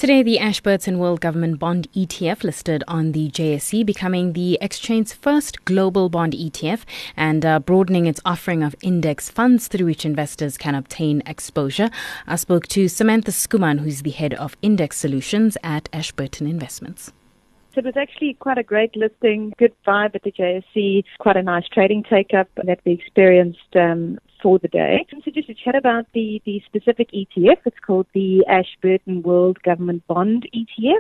Today, the Ashburton World Government Bond ETF listed on the JSE, becoming the exchange's first global bond ETF and broadening its offering of index funds through which investors can obtain exposure. I spoke to Samantha Skuman, who's the head of Index Solutions at Ashburton Investments. So it was actually quite a great listing, good vibe at the JSE, quite a nice trading take-up that we experienced for the day. So just to chat about the specific ETF, it's called the Ashburton World Government Bond ETF.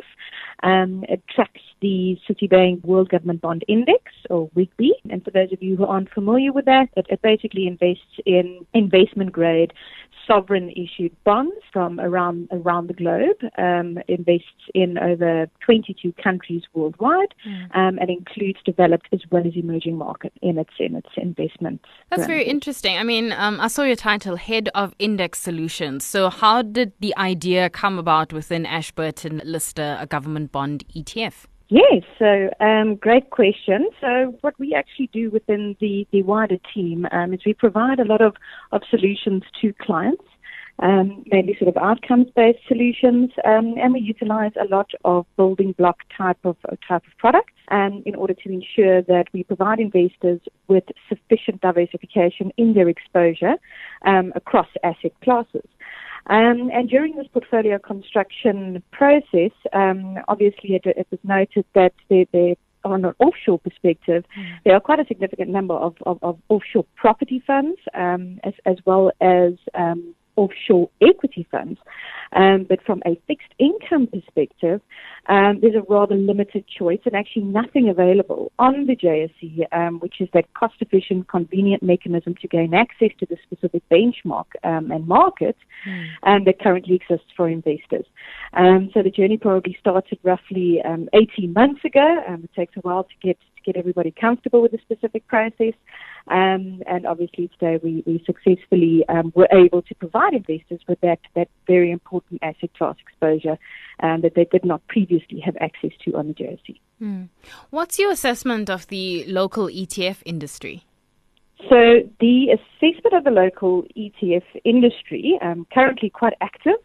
It tracks the Citibank World Government Bond Index, or WGBI. And for those of you who aren't familiar with that, it basically invests in investment-grade sovereign-issued bonds from around the globe, invests in over 22 countries worldwide, and includes developed as well as emerging markets in its investments. That's very interesting. I mean, I saw your title, Head of Index Solutions. So how did the idea come about within Ashburton list a government bond ETF? Yes, so great question. So what we actually do within the wider team is we provide a lot of solutions to clients, mainly sort of outcomes-based solutions, and we utilize a lot of building block type of products in order to ensure that we provide investors with sufficient diversification in their exposure across asset classes. And during this portfolio construction process, obviously it was noted that there on an offshore perspective, there are quite a significant number of offshore property funds as well as offshore equity funds. But from a fixed income perspective, there's a rather limited choice and actually nothing available on the JSE, which is that cost-efficient, convenient mechanism to gain access to the specific benchmark and market that currently exists for investors. So the journey probably started roughly 18 months ago. It takes a while to get everybody comfortable with the specific process. And obviously today we successfully were able to provide investors with that very important asset class exposure that they did not previously have access to on the JSE. What's your assessment of the local ETF industry? So the assessment of the local ETF industry, currently quite active.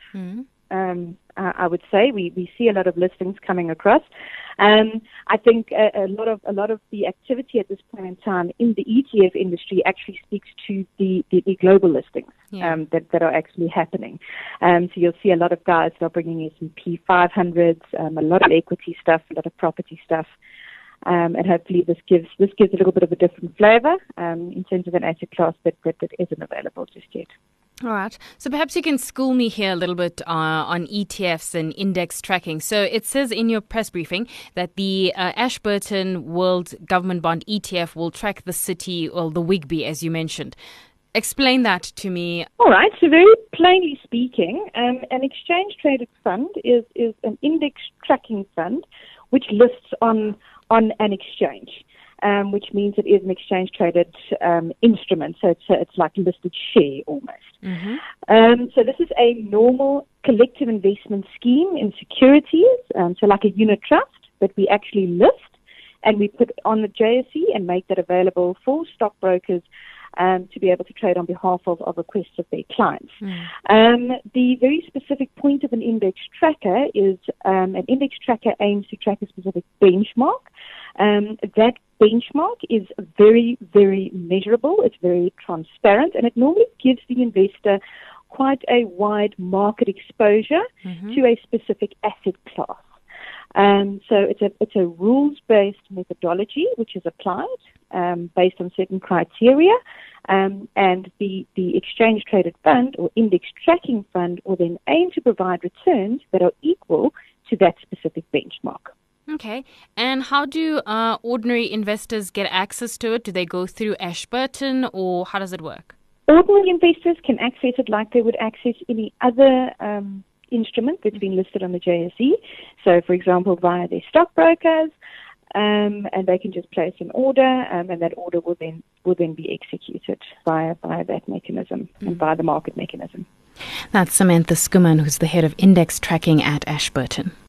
I would say we see a lot of listings coming across. I think a lot of the activity at this point in time in the ETF industry actually speaks to the global listings that are actually happening. So you'll see a lot of guys that are bringing S&P 500s, a lot of equity stuff, a lot of property stuff. And hopefully this gives a little bit of a different flavor in terms of an asset class that isn't available just yet. All right. So perhaps you can school me here a little bit on ETFs and index tracking. So it says in your press briefing that the Ashburton World Government Bond ETF will track the city, or the WGBI, as you mentioned. Explain that to me. All right. So very plainly speaking, an exchange-traded fund is an index tracking fund which lists on an exchange. Which means it is an exchange-traded instrument, so it's like a listed share almost. So this is a normal collective investment scheme in securities, so like a unit trust that we actually list and we put on the JSE and make that available for stockbrokers to be able to trade on behalf of requests of their clients. The very specific point of an index tracker is an index tracker aims to track a specific benchmark. That benchmark is very, very measurable. It's very transparent, and it normally gives the investor quite a wide market exposure to a specific asset class. So it's a rules-based methodology which is applied based on certain criteria, and the exchange-traded fund or index tracking fund will then aim to provide returns that are equal to that specific benchmark. Okay. And how do ordinary investors get access to it? Do they go through Ashburton, or how does it work? Ordinary investors can access it like they would access any other instrument that's been listed on the JSE. So, for example, via their stockbrokers, and they can just place an order, and that order will then be executed via that mechanism and via the market mechanism. That's Samantha Skuman, who's the head of index tracking at Ashburton.